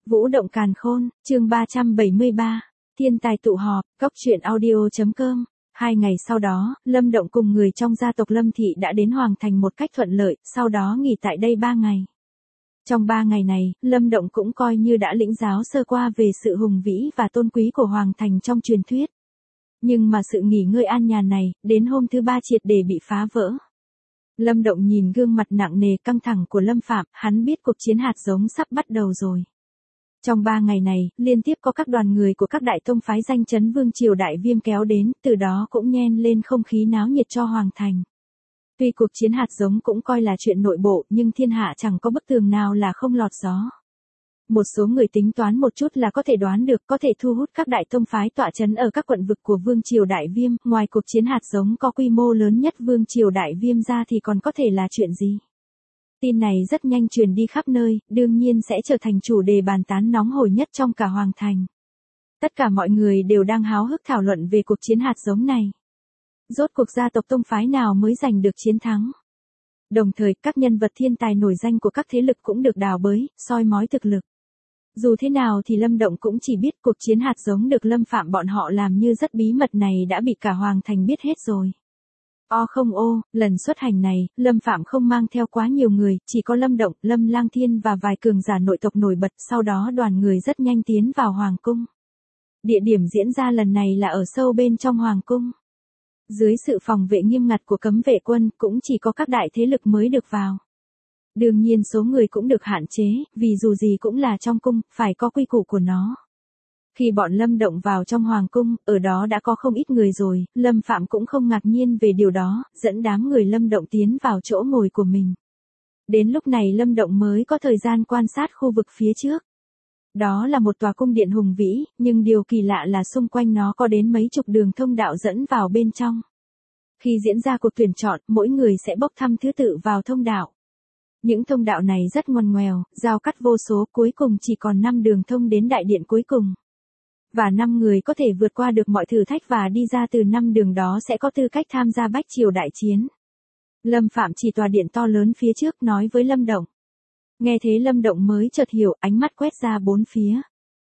Vũ động càn khôn, chương 373, thiên tài tụ họp, cốc truyện audio.com. 2 ngày sau đó, Lâm Động cùng người trong gia tộc Lâm Thị đã đến Hoàng Thành một cách thuận lợi, sau đó nghỉ tại đây 3 ngày. Trong 3 ngày này, Lâm Động cũng coi như đã lĩnh giáo sơ qua về sự hùng vĩ và tôn quý của Hoàng Thành trong truyền thuyết. Nhưng mà sự nghỉ ngơi an nhàn này, đến hôm thứ 3 triệt để bị phá vỡ. Lâm Động nhìn gương mặt nặng nề căng thẳng của Lâm Phạm, hắn biết cuộc chiến hạt giống sắp bắt đầu rồi. Trong 3 ngày này, liên tiếp có các đoàn người của các đại tông phái danh chấn vương triều Đại Viêm kéo đến, từ đó cũng nhen lên không khí náo nhiệt cho Hoàng Thành. Tuy cuộc chiến hạt giống cũng coi là chuyện nội bộ, nhưng thiên hạ chẳng có bức tường nào là không lọt gió. Một số người tính toán một chút là có thể đoán được, có thể thu hút các đại tông phái tọa chấn ở các quận vực của vương triều Đại Viêm, ngoài cuộc chiến hạt giống có quy mô lớn nhất vương triều Đại Viêm ra thì còn có thể là chuyện gì. Tin này rất nhanh truyền đi khắp nơi, đương nhiên sẽ trở thành chủ đề bàn tán nóng hổi nhất trong cả Hoàng Thành. Tất cả mọi người đều đang háo hức thảo luận về cuộc chiến hạt giống này. Rốt cuộc gia tộc tông phái nào mới giành được chiến thắng. Đồng thời, các nhân vật thiên tài nổi danh của các thế lực cũng được đào bới, soi mói thực lực. Dù thế nào thì Lâm Động cũng chỉ biết cuộc chiến hạt giống được Lâm Phạm bọn họ làm như rất bí mật này đã bị cả Hoàng Thành biết hết rồi. Lần xuất hành này, Lâm Phạm không mang theo quá nhiều người, chỉ có Lâm Động, Lâm Lang Thiên và vài cường giả nội tộc nổi bật, sau đó đoàn người rất nhanh tiến vào Hoàng Cung. Địa điểm diễn ra lần này là ở sâu bên trong Hoàng Cung. Dưới sự phòng vệ nghiêm ngặt của cấm vệ quân, cũng chỉ có các đại thế lực mới được vào. Đương nhiên số người cũng được hạn chế, vì dù gì cũng là trong cung, phải có quy củ của nó. Khi bọn Lâm Động vào trong Hoàng Cung, ở đó đã có không ít người rồi, Lâm Phạm cũng không ngạc nhiên về điều đó, dẫn đám người Lâm Động tiến vào chỗ ngồi của mình. Đến lúc này Lâm Động mới có thời gian quan sát khu vực phía trước. Đó là một tòa cung điện hùng vĩ, nhưng điều kỳ lạ là xung quanh nó có đến mấy chục đường thông đạo dẫn vào bên trong. Khi diễn ra cuộc tuyển chọn, mỗi người sẽ bốc thăm thứ tự vào thông đạo. Những thông đạo này rất ngoằn ngoèo, giao cắt vô số, cuối cùng chỉ còn 5 đường thông đến đại điện cuối cùng. Và 5 người có thể vượt qua được mọi thử thách và đi ra từ 5 đường đó sẽ có tư cách tham gia bách triều đại chiến. Lâm Phạm chỉ tòa điện to lớn phía trước nói với Lâm Động. Nghe thế Lâm Động mới chợt hiểu, ánh mắt quét ra bốn phía.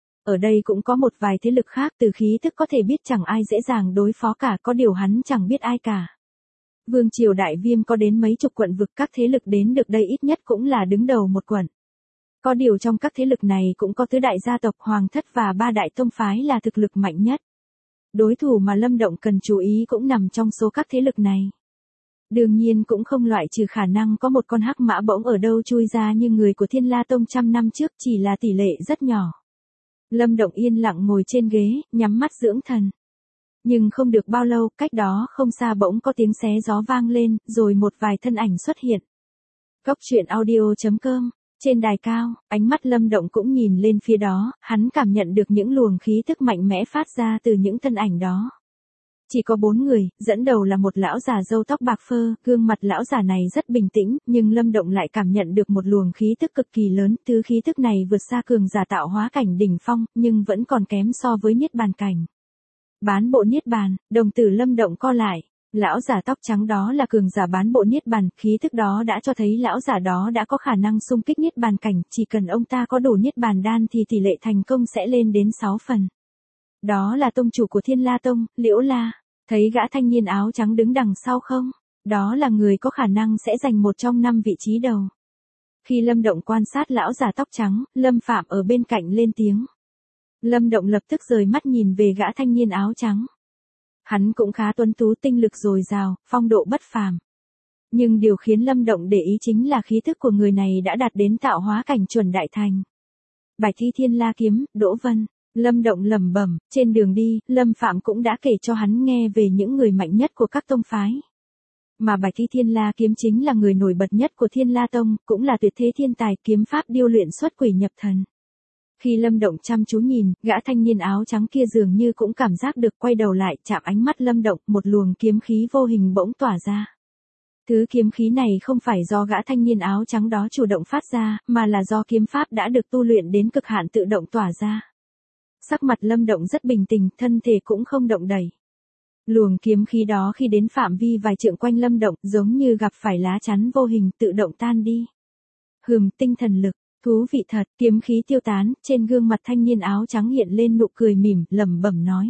Ở đây cũng có một vài thế lực khác, từ khí tức có thể biết chẳng ai dễ dàng đối phó cả, có điều hắn chẳng biết ai cả. Vương triều Đại Viêm có đến mấy chục quận vực, các thế lực đến được đây ít nhất cũng là đứng đầu một quận. Có điều trong các thế lực này cũng có tứ đại gia tộc, hoàng thất và 3 đại tông phái là thực lực mạnh nhất. Đối thủ mà Lâm Động cần chú ý cũng nằm trong số các thế lực này. Đương nhiên cũng không loại trừ khả năng có một con hắc mã bỗng ở đâu chui ra như người của Thiên La Tông trăm năm trước, chỉ là tỷ lệ rất nhỏ. Lâm Động yên lặng ngồi trên ghế, nhắm mắt dưỡng thần. Nhưng không được bao lâu, cách đó không xa bỗng có tiếng xé gió vang lên, rồi một vài thân ảnh xuất hiện. Cốc truyện audio.com. Trên đài cao, ánh mắt Lâm Động cũng nhìn lên phía đó, hắn cảm nhận được những luồng khí tức mạnh mẽ phát ra từ những thân ảnh đó. Chỉ có 4 người, dẫn đầu là một lão già râu tóc bạc phơ, gương mặt lão già này rất bình tĩnh, nhưng Lâm Động lại cảm nhận được một luồng khí tức cực kỳ lớn, thứ khí tức này vượt xa cường giả tạo hóa cảnh đỉnh phong, nhưng vẫn còn kém so với niết bàn cảnh. Bán bộ niết bàn, đồng tử Lâm Động co lại. Lão giả tóc trắng đó là cường giả bán bộ niết bàn, khí tức đó đã cho thấy lão giả đó đã có khả năng xung kích niết bàn cảnh, chỉ cần ông ta có đủ niết bàn đan thì tỷ lệ thành công sẽ lên đến 6 phần. Đó là tông chủ của Thiên La Tông, Liễu La. Thấy gã thanh niên áo trắng đứng đằng sau không? Đó là người có khả năng sẽ giành một trong 5 vị trí đầu. Khi Lâm Động quan sát lão giả tóc trắng, Lâm Phạm ở bên cạnh lên tiếng. Lâm Động lập tức rời mắt nhìn về gã thanh niên áo trắng. Hắn cũng khá tuấn tú, tinh lực dồi dào, phong độ bất phàm. Nhưng điều khiến Lâm Động để ý chính là khí thức của người này đã đạt đến tạo hóa cảnh chuẩn đại thành. Bạch Thi Thiên La Kiếm, Đỗ Vân. Lâm Động lẩm bẩm, trên đường đi, Lâm Phạm cũng đã kể cho hắn nghe về những người mạnh nhất của các tông phái. Mà Bạch Thi Thiên La Kiếm chính là người nổi bật nhất của Thiên La Tông, cũng là tuyệt thế thiên tài, kiếm pháp điêu luyện xuất quỷ nhập thần. Khi Lâm Động chăm chú nhìn, gã thanh niên áo trắng kia dường như cũng cảm giác được, quay đầu lại, chạm ánh mắt Lâm Động, một luồng kiếm khí vô hình bỗng tỏa ra. Thứ kiếm khí này không phải do gã thanh niên áo trắng đó chủ động phát ra, mà là do kiếm pháp đã được tu luyện đến cực hạn tự động tỏa ra. Sắc mặt Lâm Động rất bình tĩnh, thân thể cũng không động đẩy. Luồng kiếm khí đó khi đến phạm vi vài trượng quanh Lâm Động, giống như gặp phải lá chắn vô hình, tự động tan đi. Tinh thần lực. Thú vị thật, kiếm khí tiêu tán, trên gương mặt thanh niên áo trắng hiện lên nụ cười mỉm, lẩm bẩm nói.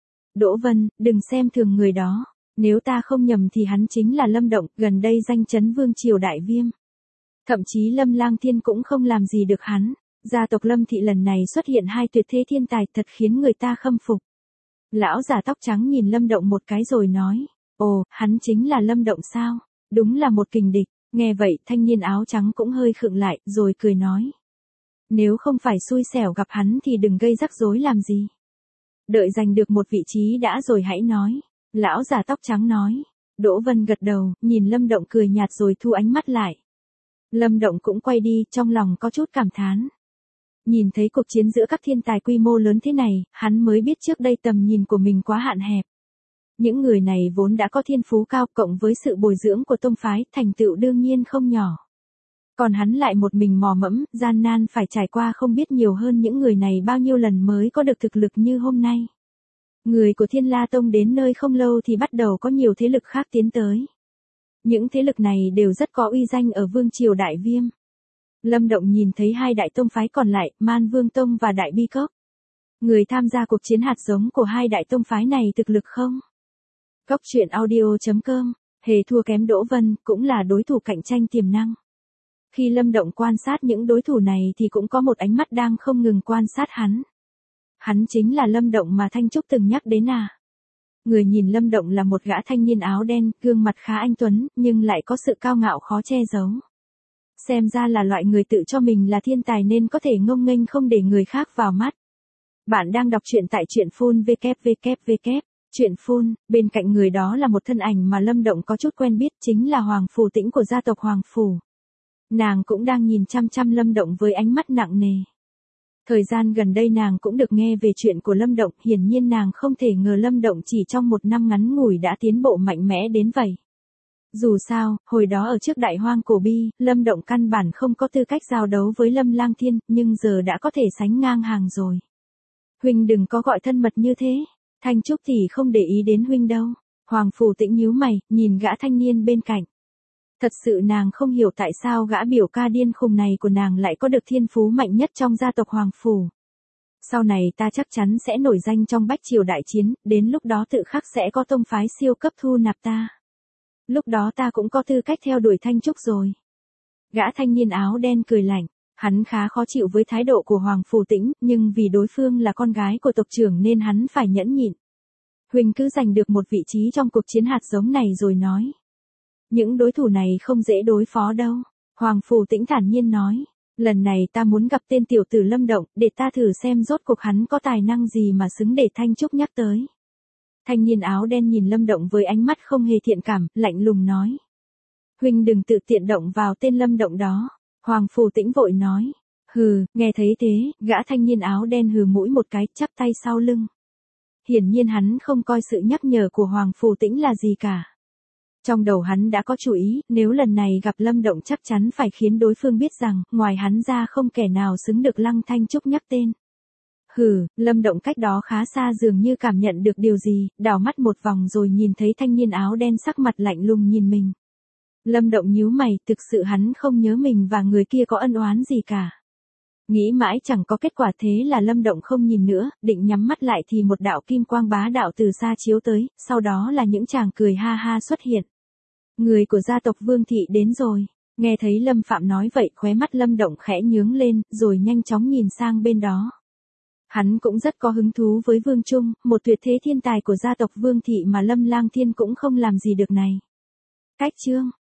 Đỗ Vân, đừng xem thường người đó. Nếu ta không nhầm thì hắn chính là Lâm Động, gần đây danh chấn vương triều đại viêm. Thậm chí Lâm Lang Thiên cũng không làm gì được hắn. Gia tộc Lâm thị lần này xuất hiện hai tuyệt thế thiên tài thật khiến người ta khâm phục. Lão già tóc trắng nhìn Lâm Động một cái rồi nói. Ồ, hắn chính là Lâm Động sao? Đúng là một kình địch. Nghe vậy thanh niên áo trắng cũng hơi khựng lại, rồi cười nói. Nếu không phải xui xẻo gặp hắn thì đừng gây rắc rối làm gì. Đợi giành được một vị trí đã rồi hãy nói. Lão già tóc trắng nói. Đỗ Vân gật đầu, nhìn Lâm Động cười nhạt rồi thu ánh mắt lại. Lâm Động cũng quay đi, trong lòng có chút cảm thán. Nhìn thấy cuộc chiến giữa các thiên tài quy mô lớn thế này, hắn mới biết trước đây tầm nhìn của mình quá hạn hẹp. Những người này vốn đã có thiên phú cao cộng với sự bồi dưỡng của tông phái, thành tựu đương nhiên không nhỏ. Còn hắn lại một mình mò mẫm, gian nan phải trải qua không biết nhiều hơn những người này bao nhiêu lần mới có được thực lực như hôm nay. Người của Thiên La Tông đến nơi không lâu thì bắt đầu có nhiều thế lực khác tiến tới. Những thế lực này đều rất có uy danh ở Vương Triều Đại Viêm. Lâm Động nhìn thấy hai đại tông phái còn lại, Man Vương Tông và Đại Bi Cốc. Người tham gia cuộc chiến hạt giống của hai đại tông phái này thực lực không? Cốc truyện audio.com, hề thua kém Đỗ Vân, cũng là đối thủ cạnh tranh tiềm năng. Khi Lâm Động quan sát những đối thủ này thì cũng có một ánh mắt đang không ngừng quan sát hắn. Hắn chính là Lâm Động mà Thanh Trúc từng nhắc đến à. Người nhìn Lâm Động là một gã thanh niên áo đen, gương mặt khá anh tuấn, nhưng lại có sự cao ngạo khó che giấu. Xem ra là loại người tự cho mình là thiên tài nên có thể ngông nghênh không để người khác vào mắt. Bạn đang đọc truyện tại truyện phun www. Truyện phun, bên cạnh người đó là một thân ảnh mà Lâm Động có chút quen biết, chính là Hoàng Phù Tĩnh của gia tộc Hoàng Phủ. Nàng cũng đang nhìn chăm chăm Lâm Động với ánh mắt nặng nề. Thời gian gần đây nàng cũng được nghe về chuyện của Lâm Động, hiển nhiên nàng không thể ngờ Lâm Động chỉ trong một năm ngắn ngủi đã tiến bộ mạnh mẽ đến vậy. Dù sao, hồi đó ở trước Đại Hoang Cổ Bi, Lâm Động căn bản không có tư cách giao đấu với Lâm Lang Thiên, nhưng giờ đã có thể sánh ngang hàng rồi. Huynh đừng có gọi thân mật như thế, Thanh Trúc thì không để ý đến huynh đâu. Hoàng Phù Tĩnh nhíu mày, nhìn gã thanh niên bên cạnh. Thật sự nàng không hiểu tại sao gã biểu ca điên khùng này của nàng lại có được thiên phú mạnh nhất trong gia tộc Hoàng Phủ. Sau này ta chắc chắn sẽ nổi danh trong bách triều đại chiến, đến lúc đó tự khắc sẽ có tông phái siêu cấp thu nạp ta. Lúc đó ta cũng có tư cách theo đuổi Thanh Trúc rồi. Gã thanh niên áo đen cười lạnh, hắn khá khó chịu với thái độ của Hoàng Phù Tĩnh, nhưng vì đối phương là con gái của tộc trưởng nên hắn phải nhẫn nhịn. Huynh cứ giành được một vị trí trong cuộc chiến hạt giống này rồi nói. Những đối thủ này không dễ đối phó đâu. Hoàng Phù Tĩnh thản nhiên nói. Lần này ta muốn gặp tên tiểu tử Lâm Động, để ta thử xem rốt cuộc hắn có tài năng gì mà xứng để Thanh Trúc nhắc tới. Thanh niên áo đen nhìn Lâm Động với ánh mắt không hề thiện cảm, lạnh lùng nói. Huynh đừng tự tiện động vào tên Lâm Động đó. Hoàng Phù Tĩnh vội nói. Hừ, nghe thấy thế, gã thanh niên áo đen hừ mũi một cái, chắp tay sau lưng. Hiển nhiên hắn không coi sự nhắc nhở của Hoàng Phù Tĩnh là gì cả. Trong đầu hắn đã có chủ ý, nếu lần này gặp Lâm Động chắc chắn phải khiến đối phương biết rằng, ngoài hắn ra không kẻ nào xứng được Lăng Thanh Trúc nhắc tên. Hừ, Lâm Động cách đó khá xa dường như cảm nhận được điều gì, đảo mắt một vòng rồi nhìn thấy thanh niên áo đen sắc mặt lạnh lùng nhìn mình. Lâm Động nhíu mày, thực sự hắn không nhớ mình và người kia có ân oán gì cả. Nghĩ mãi chẳng có kết quả thế là Lâm Động không nhìn nữa, định nhắm mắt lại thì một đạo kim quang bá đạo từ xa chiếu tới, sau đó là những chàng cười ha ha xuất hiện. Người của gia tộc Vương Thị đến rồi. Nghe thấy Lâm Phạm nói vậy, khóe mắt Lâm Động khẽ nhướng lên, rồi nhanh chóng nhìn sang bên đó. Hắn cũng rất có hứng thú với Vương Trung, một tuyệt thế thiên tài của gia tộc Vương Thị mà Lâm Lang Thiên cũng không làm gì được này. Cách chương